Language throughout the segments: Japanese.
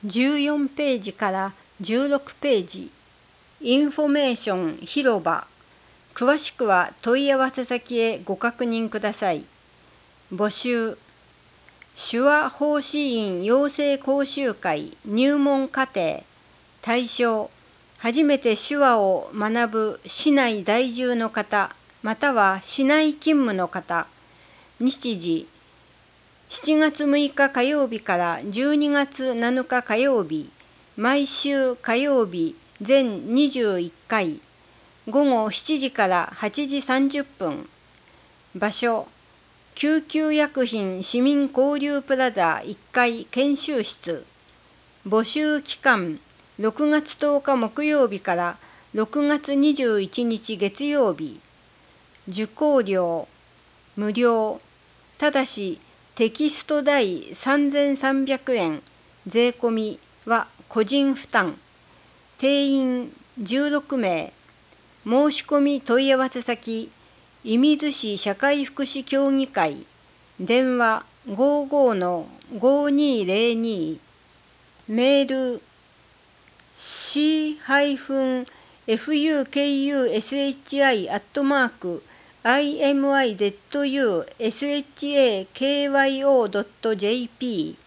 14ページから16ページ、インフォメーション広場。詳しくは問い合わせ先へご確認ください。募集。手話奉仕員養成講習会入門課程。対象。初めて手話を学ぶ市内在住の方、または市内勤務の方。日時。7月6日火曜日から12月7日火曜日、毎週火曜日全21回、午後7時から8時30分。場所、救急薬品市民交流プラザ1階研修室。募集期間、6月10日木曜日から6月21日月曜日。受講料、無料。ただし、テキスト代3300円、税込みは個人負担。定員16名。申し込み問い合わせ先、射水市社会福祉協議会。電話55-5202。メール c-fushi@imizusakyo.jp。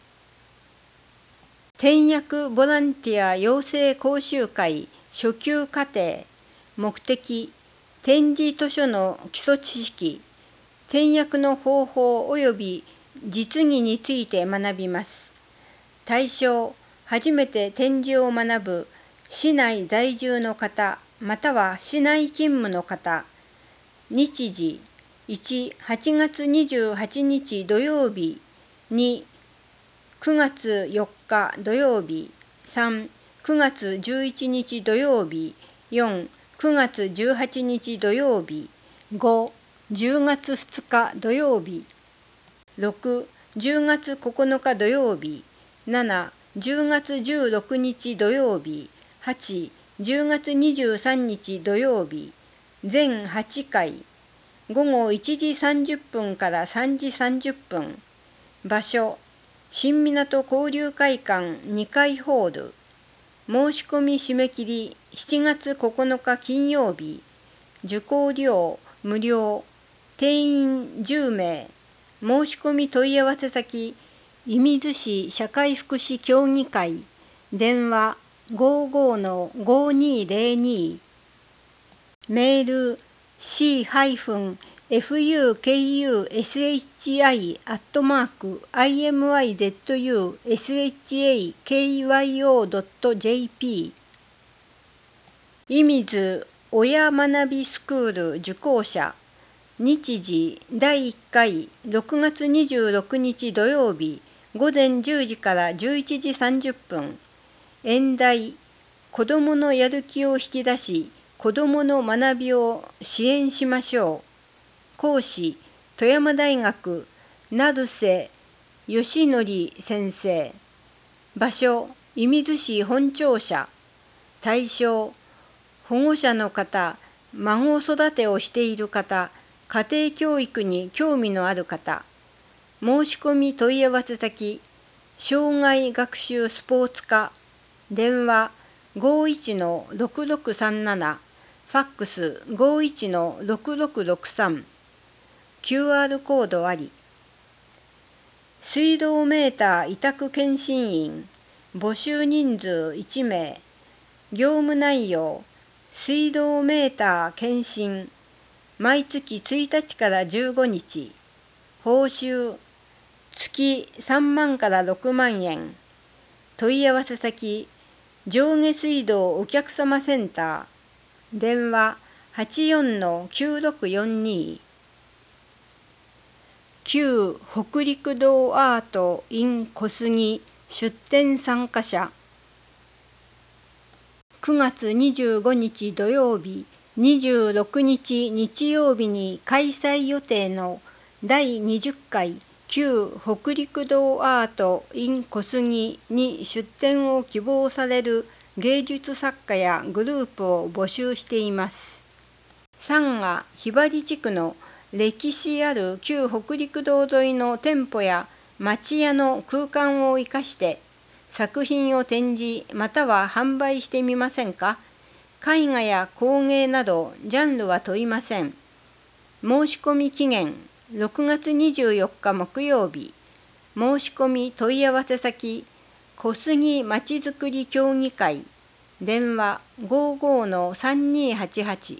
転訳ボランティア養成講習会初級課程。目的、点字図書の基礎知識、転訳の方法及び実技について学びます。対象、初めて点字を学ぶ市内在住の方、または市内勤務の方。日時、1、8月28日土曜日、2、9月4日土曜日、3、9月11日土曜日、4、9月18日土曜日、5、10月2日土曜日、6、10月9日土曜日、7、10月16日土曜日、8、10月23日土曜日、全8回、午後1時30分から3時30分。場所、新港交流会館2階ホール。申し込み締め切り7月9日金曜日。受講料無料。定員10名。申し込み問い合わせ先、射水市社会福祉協議会。電話55-5202。メール c-fushi@imizusakyo.jp。 射水親学びスクール受講者。日時第1回6月26日土曜日午前10時から11時30分。演題、子どものやる気を引き出し、子どもの学びを支援しましょう。講師、富山大学成瀬義則先生。場所、射水市本庁舎。対象、保護者の方、孫育てをしている方、家庭教育に興味のある方。申し込み問い合わせ先、障害学習スポーツ課。電話51-6637。ファックス 51-6663。QR コードあり。水道メーター委託検針員。募集人数1名。業務内容、水道メーター検針。毎月1日から15日。報酬、月3万から6万円。問い合わせ先、上下水道お客様センター。電話84-9642。旧北陸道アート in 小杉出展参加者。9月25日土曜日、26日日曜日に開催予定の第20回旧北陸道アート in 小杉に出展を希望される芸術作家やグループを募集しています。三賀ひばり地区の歴史ある旧北陸道沿いの店舗や町屋の空間を生かして、 作品を展示または販売してみませんか。絵画や工芸などジャンルは問いません。申し込み期限6月24日木曜日。申し込み問い合わせ先小杉まちづくり協議会電話55-3288。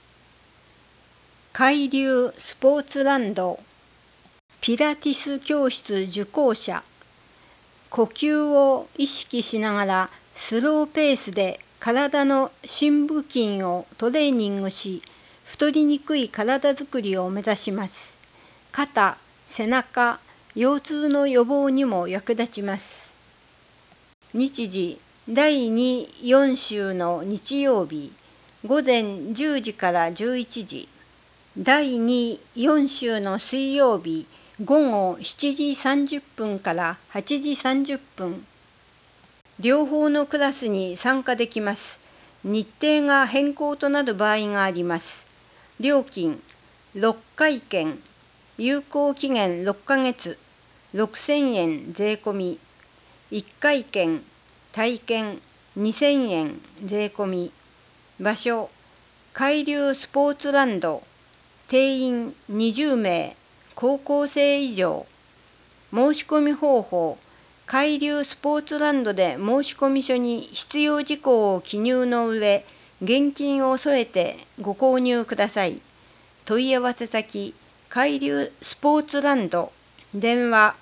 海流スポーツランドピラティス教室受講者。呼吸を意識しながらスローペースで体の深部筋をトレーニングし、太りにくい体づくりを目指します。肩、背中、腰痛の予防にも役立ちます。日時第2、4週の日曜日、午前10時から11時。第2、4週の水曜日、午後7時30分から8時30分。両方のクラスに参加できます。日程が変更となる場合があります。料金6回券、有効期限6ヶ月、6000円税込み。1回券、体験2000円税込み。場所、海流スポーツランド。定員20名、高校生以上。申し込み方法、海流スポーツランドで申込書に必要事項を記入の上、現金を添えてご購入ください。問い合わせ先、海流スポーツランド、電話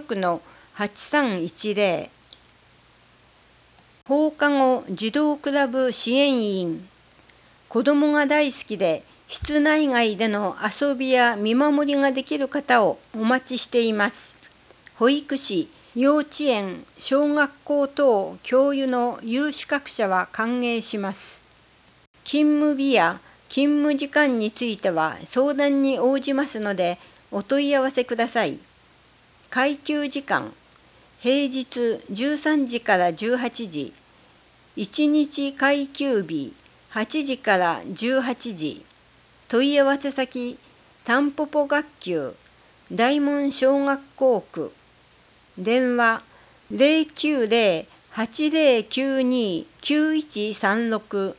86-8310。放課後児童クラブ支援員。子どもが大好きで、室内外での遊びや見守りができる方をお待ちしています。保育士、幼稚園、小学校等教諭の有資格者は歓迎します。勤務日や勤務時間については相談に応じますのでお問い合わせください。階級時間、平日13時から18時、1日階級日8時から18時。問い合わせ先、たんぽぽ学級、大門小学校区。電話090-8092-9136。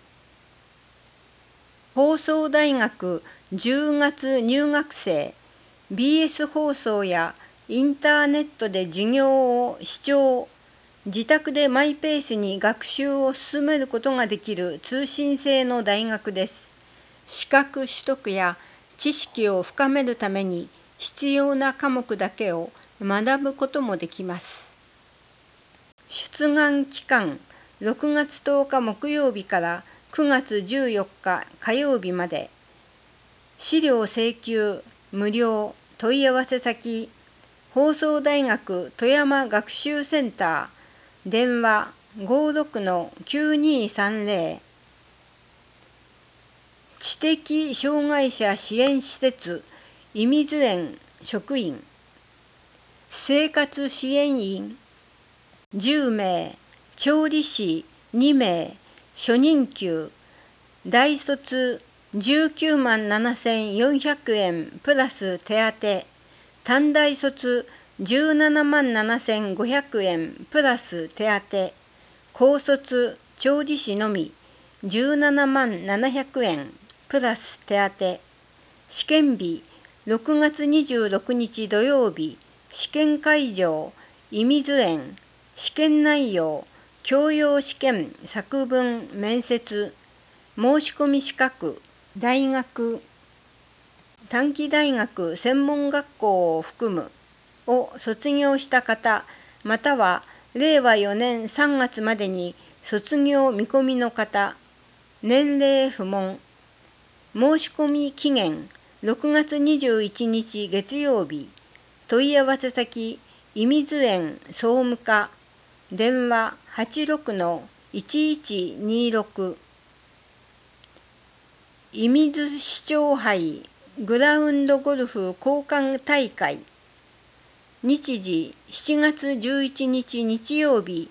放送大学10月入学生、BS 放送やインターネットで授業を視聴、自宅でマイペースに学習を進めることができる通信制の大学です。資格取得や知識を深めるために必要な科目だけを学ぶこともできます。出願期間6月10日木曜日から9月14日火曜日まで。資料請求無料。問い合わせ先、放送大学富山学習センター。電話56-9230。知的障害者支援施設射水園職員。生活支援員10名、調理師2名、初任給。大卒19万7400円プラス手当。短大卒17万7500円プラス手当。高卒調理師のみ17万700円プラス手当。試験日6月26日土曜日。試験会場射水園。試験内容教養試験作文面接。申し込み資格大学、短期大学専門学校を含むを卒業した方、または令和4年3月までに卒業見込みの方。年齢不問。申し込み期限6月21日月曜日。問い合わせ先、射水園総務課。電話86-1126。射水市長杯グラウンドゴルフ交換大会。日時7月11日日曜日。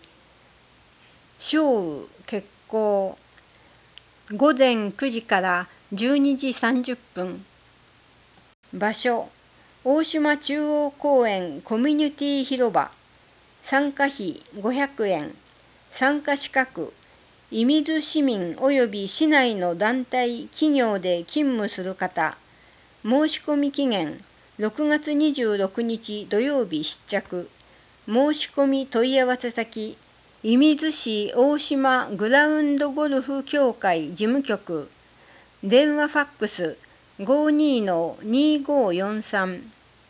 正午決行。午前9時から12時30分。場所、大島中央公園コミュニティ広場。 参加費500円、参加資格、射水市民及び市内の団体・企業で勤務する方、申し込み期限6月26日土曜日失着、申し込み問い合わせ先、射水市大島グラウンドゴルフ協会事務局、電話ファックス 52-2543。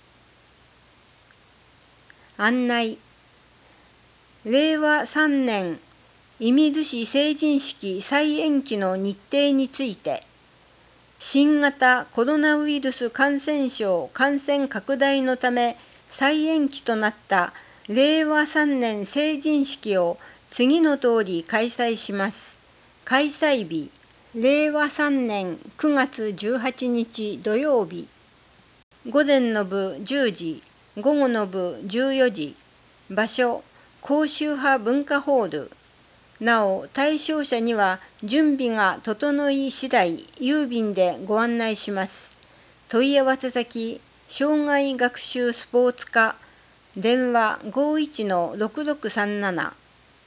案内。令和3年射水市成人式再延期の日程について、新型コロナウイルス感染症感染拡大のため再延期となった令和3年成人式を次の通り開催します。開催日、令和3年9月18日土曜日。午前の部10時、午後の部14時。場所、高周波文化ホール。なお、対象者には準備が整い次第、郵便でご案内します。問い合わせ先、障害学習スポーツ課、電話 51-6637。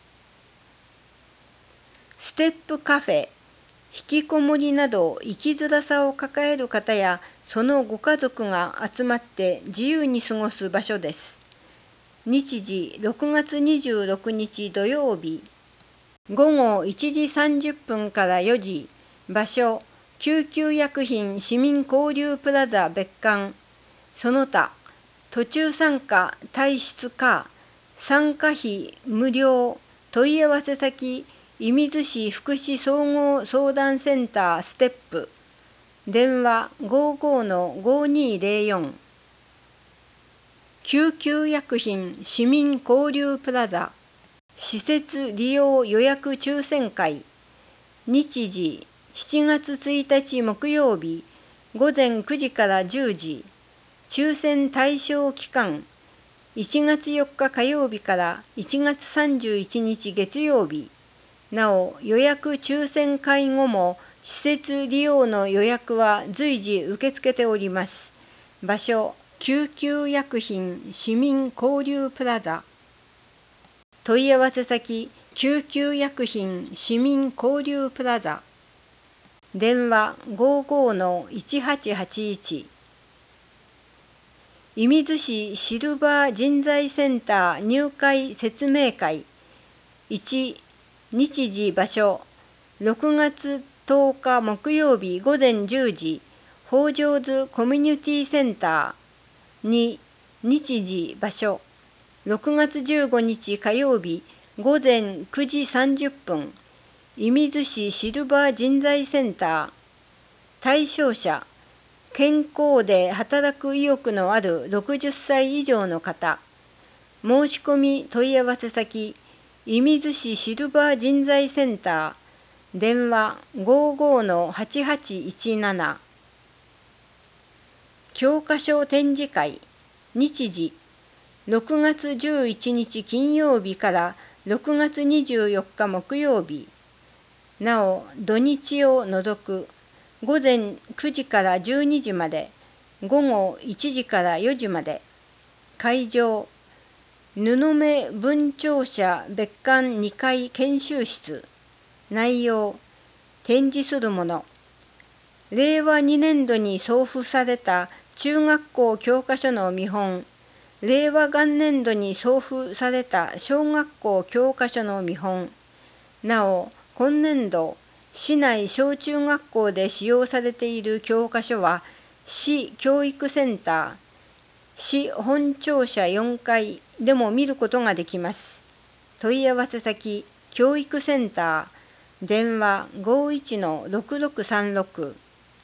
ステップカフェ、引きこもりなど生きづらさを抱える方やそのご家族が集まって自由に過ごす場所です。日時6月26日土曜日、午後1時30分から4時。場所、救急薬品市民交流プラザ別館。その他、途中参加退出か、参加費無料。問い合わせ先、射水市福祉総合相談センターステップ。電話 55-5204。救急薬品市民交流プラザ施設利用予約抽選会。日時7月1日木曜日午前9時から10時。抽選対象期間1月4日火曜日から1月31日月曜日。なお、予約抽選会後も施設利用の予約は随時受け付けております。場所、救急薬品市民交流プラザ。問い合わせ先、救急薬品市民交流プラザ。電話 55-1881。射水市シルバー人材センター入会説明会。1、日時場所、6月10日木曜日午前10時、北条津コミュニティセンター。2、日時場所、6月15日火曜日午前9時30分、射水市シルバー人材センター。対象者、健康で働く意欲のある60歳以上の方。申し込み問い合わせ先、射水市シルバー人材センター。電話 55-8817。教科書展示会。日時、6月11日金曜日から6月24日木曜日。なお、土日を除く。午前9時から12時まで、午後1時から4時まで。会場、布目文庁舎別館2階研修室。内容、展示するもの。令和2年度に送付された中学校教科書の見本。令和元年度に送付された小学校教科書の見本。なお、今年度、市内小中学校で使用されている教科書は、市教育センター、市本庁舎4階でも見ることができます。問い合わせ先、教育センター、電話 51-6636。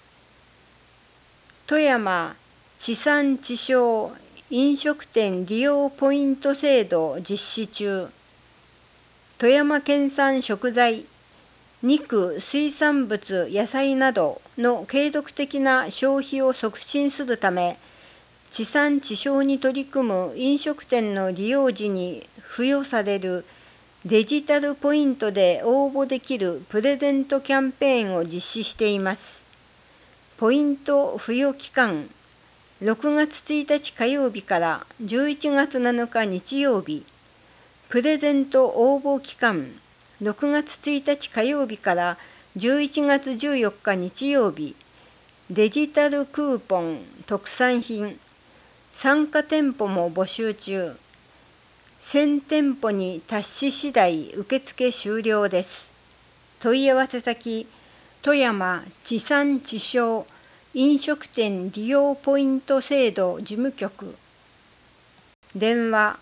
富山地産地消飲食店利用ポイント制度実施中。富山県産食材、肉、水産物、野菜などの継続的な消費を促進するため、地産地消に取り組む飲食店の利用時に付与されるデジタルポイントで応募できるプレゼントキャンペーンを実施しています。ポイント付与期間、6月1日火曜日から11月7日日曜日。 プレゼント応募期間、6月1日火曜日から11月14日日曜日、デジタルクーポン、特産品、参加店舗も募集中。1000店舗に達し次第受付終了です。問い合わせ先、富山地産地消飲食店利用ポイント制度事務局。電話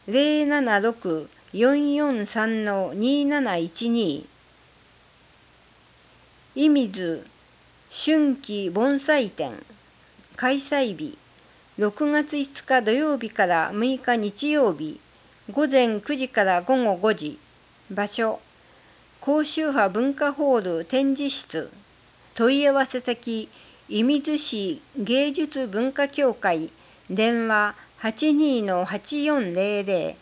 076-443-2712。射水春季盆栽展開催日6月5日土曜日から6日日曜日午前9時から午後5時。場所甲州派文化ホール展示室。問い合わせ先射水市芸術文化協会。電話82-8400。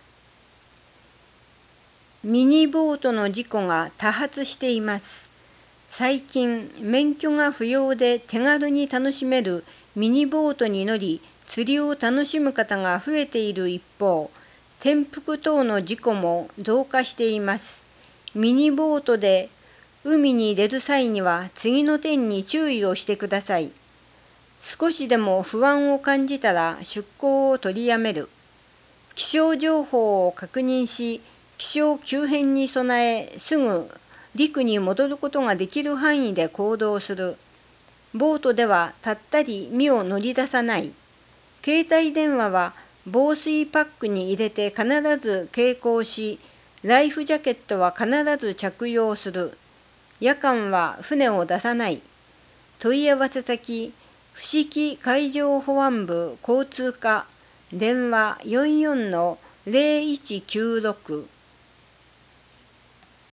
ミニボートの事故が多発しています。最近、免許が不要で手軽に楽しめるミニボートに乗り、釣りを楽しむ方が増えている一方、転覆等の事故も増加しています。ミニボートで海に出る際には次の点に注意をしてください。少しでも不安を感じたら出航を取りやめる。気象情報を確認し、気象急変に備えすぐ陸に戻ることができる範囲で行動する。ボートでは立ったり身を乗り出さない。携帯電話は防水パックに入れて必ず携行し、ライフジャケットは必ず着用する。夜間は船を出さない。問い合わせ先、伏木海上保安部交通課。電話44-0196。